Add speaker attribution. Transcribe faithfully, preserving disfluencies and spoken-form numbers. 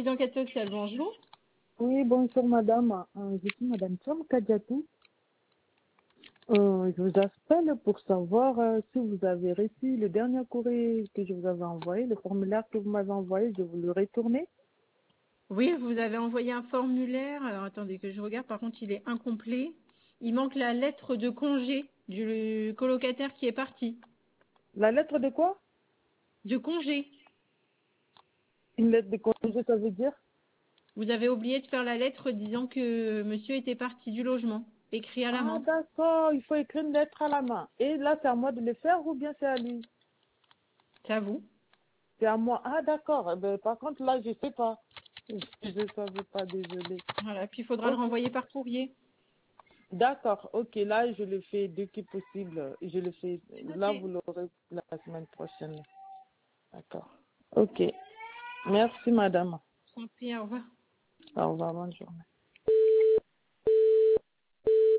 Speaker 1: service d'enquête sociale, bonjour.
Speaker 2: Oui, bonjour madame. Euh, je suis madame Cham Kadiatou. Euh, je vous appelle pour savoir euh, si vous avez reçu le dernier courrier que je vous avais envoyé, le formulaire que vous m'avez envoyé, je vous le retourner.
Speaker 1: Oui, vous avez envoyé un formulaire. Alors attendez que je regarde, par contre il est incomplet. Il manque la lettre de congé du colocataire qui est parti.
Speaker 2: La lettre de quoi?
Speaker 1: De congé.
Speaker 2: Une lettre de congé, ça veut dire?
Speaker 1: Vous avez oublié de faire la lettre disant que monsieur était parti du logement, écrit à la
Speaker 2: Ah
Speaker 1: main.
Speaker 2: d'accord, il faut écrire une lettre à la main. Et là, c'est à moi de le faire ou bien c'est à lui?
Speaker 1: C'est à vous.
Speaker 2: C'est à moi. Ah d'accord. Eh ben, par contre, là, je sais pas. Je ne savais pas, désolée.
Speaker 1: Voilà, puis il faudra le
Speaker 2: Ok.
Speaker 1: renvoyer par courrier.
Speaker 2: D'accord, ok, là je le fais dès que possible. Je le fais.
Speaker 1: C'est
Speaker 2: Là,
Speaker 1: noté.
Speaker 2: vous l'aurez la semaine prochaine. D'accord. Ok. Merci, madame.
Speaker 1: Je vous en prie, au revoir.
Speaker 2: Au revoir, bonne journée.